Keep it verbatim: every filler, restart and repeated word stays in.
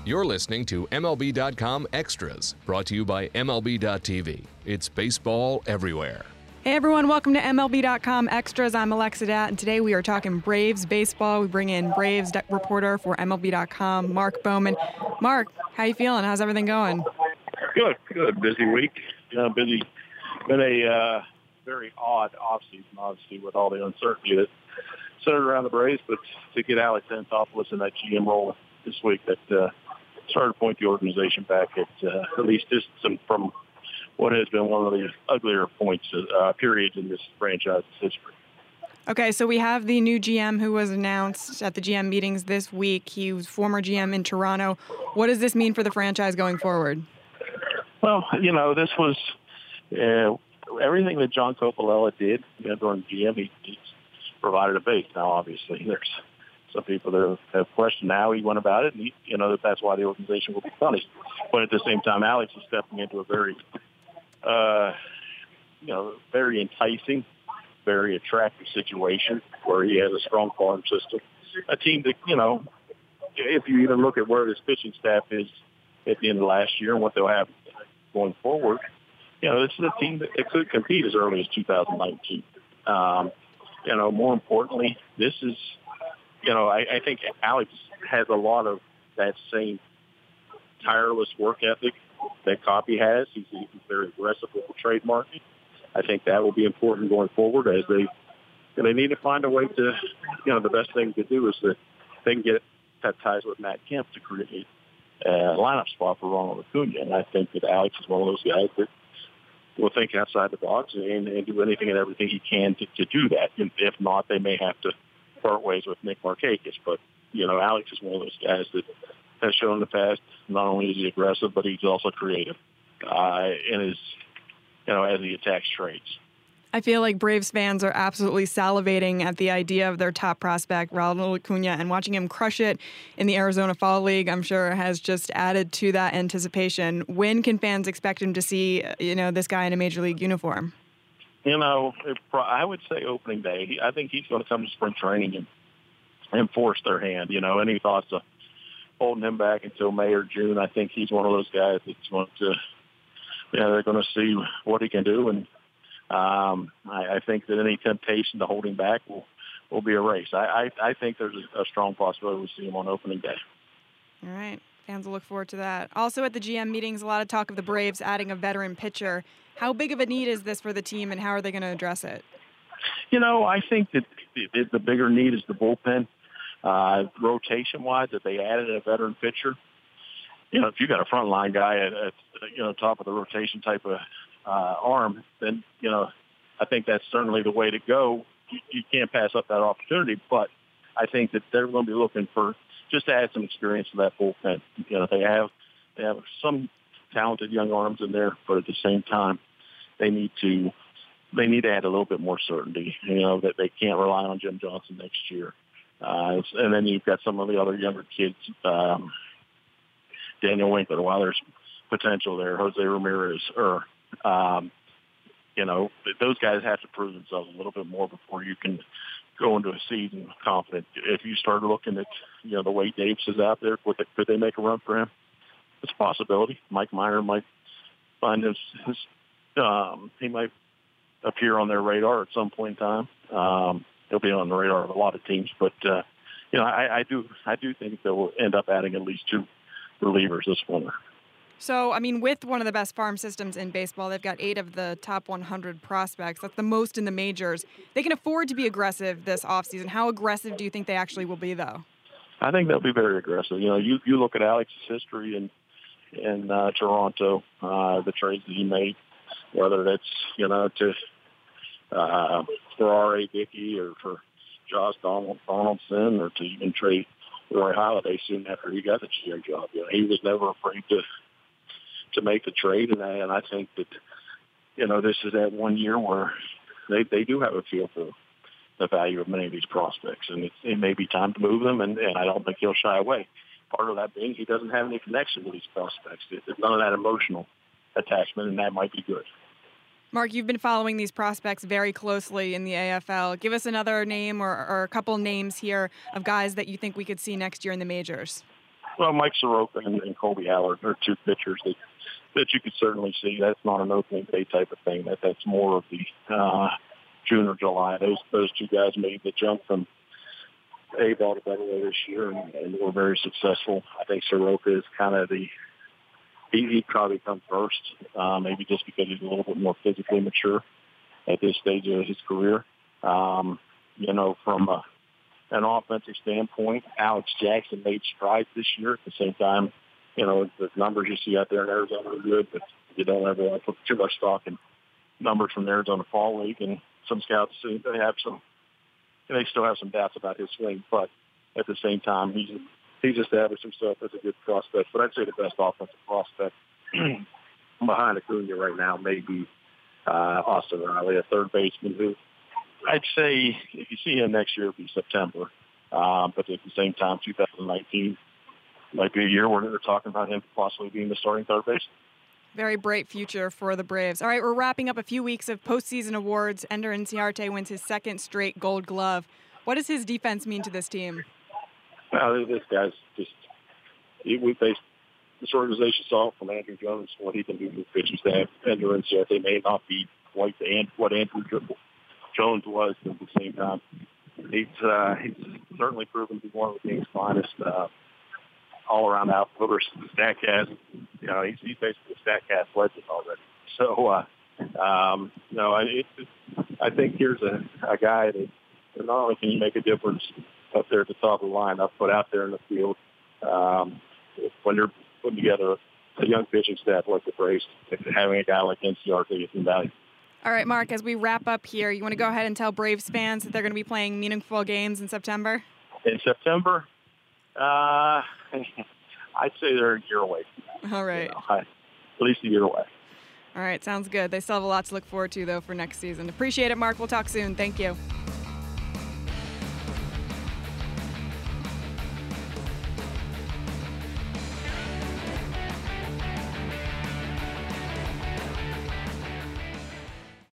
You're listening to M L B dot com Extras, brought to you by M L B dot T V. It's baseball everywhere. Hey everyone, welcome to M L B dot com Extras. I'm Alexa Dat, and today we are talking Braves baseball. We bring in Braves reporter for M L B dot com, Mark Bowman. Mark, how you feeling? How's everything going? Good, good. Busy week. Uh, busy. Been a uh, very odd offseason, obviously, with all the uncertainty that centered around the Braves. But to get Alex Anthopoulos in that G M role this week, that uh, started to point the organization back at uh, at least distance from what has been one of the uglier points, uh, periods in this franchise's history. Okay, so we have the new G M who was announced at the G M meetings this week. He was former G M in Toronto. What does this mean for the franchise going forward? Well, you know, this was uh, everything that John Coppolella did, you know, during G M. He, he's provided a base. Now, obviously, there's some people that have questioned how he went about it, and he, you know that that's why the organization will be punished. But at the same time, Alex is stepping into a very, uh, you know, very enticing, very attractive situation where he has a strong farm system, a team that, you know, if you even look at where this pitching staff is at the end of last year and what they'll have going forward, you know, this is a team that, that could compete as early as two thousand nineteen. Um, you know, more importantly, this is, you know, I, I think Alex has a lot of that same tireless work ethic that Coppy has. He's, he's very aggressive with the trade market. I think that will be important going forward as they they need to find a way to, you know, the best thing to do is that they can get that ties with Matt Kemp to create a lineup spot for Ronald Acuna. And I think that Alex is one of those guys that will think outside the box and, and do anything and everything he can to, to do that. And if not, they may have to part ways with Nick Markakis. But, you know, Alex is one of those guys that has shown in the past not only is he aggressive, but he's also creative uh, in his, you know, as he attacks trades. I feel like Braves fans are absolutely salivating at the idea of their top prospect, Ronald Acuna, and watching him crush it in the Arizona Fall League, I'm sure has just added to that anticipation. When can fans expect him to see, you know, this guy in a major league uniform? You know, it, I would say opening day. I think he's going to come to spring training and, and force their hand. You know, any thoughts of holding him back until May or June? I think he's one of those guys that's going to, you know, they're going to see what he can do. And um, I, I think that any temptation to hold him back will, will be erased. I, I, I think there's a, a strong possibility we'll see him on opening day. All right. Fans will look forward to that. Also at the G M meetings, a lot of talk of the Braves adding a veteran pitcher. How big of a need is this for the team, and how are they going to address it? You know, I think that the, the bigger need is the bullpen. Uh, rotation-wise, that they added a veteran pitcher. You know, if you got a frontline guy at, at you know top of the rotation type of uh, arm, then you know I think that's certainly the way to go. You, you can't pass up that opportunity, but I think that they're going to be looking for just to add some experience to that bullpen. You know, they have they have some talented young arms in there, but at the same time, they need to they need to add a little bit more certainty. You know, that they can't rely on Jim Johnson next year. Uh, and then you've got some of the other younger kids, um, Daniel Winkler, while there's potential there, Jose Ramirez, or, um, you know, those guys have to prove themselves a little bit more before you can go into a season confident. If you start looking at, you know, the way Davis is out there, could they, could they make a run for him? It's a possibility. Mike Minor might find his, his um, he might appear on their radar at some point in time. Um, He'll be on the radar of a lot of teams, but uh, you know, I, I do, I do think they'll end up adding at least two relievers this winter. So, I mean, with one of the best farm systems in baseball, they've got eight of the top one hundred prospects. That's the most in the majors. They can afford to be aggressive this offseason. How aggressive do you think they actually will be, though? I think they'll be very aggressive. You know, you you look at Alex's history in in uh, Toronto, uh, the trades that he made, whether that's you know to Uh, for R A. Dickey or for Josh Donald, Donaldson or to even trade Roy Halladay soon after he got the G M job. You know, he was never afraid to to make the trade, and I, and I think that, you know, this is that one year where they, they do have a feel for the value of many of these prospects, and it, it may be time to move them, and, and I don't think he'll shy away. Part of that being he doesn't have any connection with these prospects. There's none of that emotional attachment, and that might be good. Mark, you've been following these prospects very closely in the A F L. Give us another name or, or a couple names here of guys that you think we could see next year in the majors. Well, Mike Soroka and, and Colby Howard are two pitchers that that you could certainly see. That's not an opening day type of thing. That that's more of the uh, June or July. Those those two guys made the jump from A ball to double A this year, and, and were very successful. I think Soroka is kind of the he he probably come first, uh, maybe just because he's a little bit more physically mature at this stage of his career. Um, you know, from a, an offensive standpoint, Alex Jackson made strides this year. At the same time, you know, the numbers you see out there in Arizona are good, but you don't ever want to put too much stock in numbers from the Arizona Fall League. And some scouts say they have some, they still have some doubts about his swing, but at the same time, he's he's established himself as a good prospect. But I'd say the best offensive prospect behind Acuna right now may be uh, Austin Riley, a third baseman who I'd say if you see him next year, it'll be September. Um, but at the same time, two thousand nineteen might be a year where they're talking about him possibly being the starting third base. Very bright future for the Braves. All right, we're wrapping up a few weeks of postseason awards. Ender Inciarte wins his second straight Gold Glove. What does his defense mean to this team? Well, this guy's just he, we faced this organization saw from Andrew Jones what he can do with pitching staff. Ender Inciarte may not be quite the what Andrew Jones was, but at the same time, he's uh, he's certainly proven to be one of the game's finest uh, all-around outfielders. Statcast, you know, he's, he's basically a Statcast legend already. So, uh, um, you know, I, it, I think here's a, a guy that not only can he make a difference up there at the top of the lineup, but out there in the field, um, when you're putting together a young pitching staff like the Braves, having a guy like Inciarte is invaluable. All right, Mark, as we wrap up here, you want to go ahead and tell Braves fans that they're going to be playing meaningful games in September? In September, uh, I'd say they're a year away. All right. You know, I, at least a year away. All right, sounds good. They still have a lot to look forward to, though, for next season. Appreciate it, Mark. We'll talk soon. Thank you.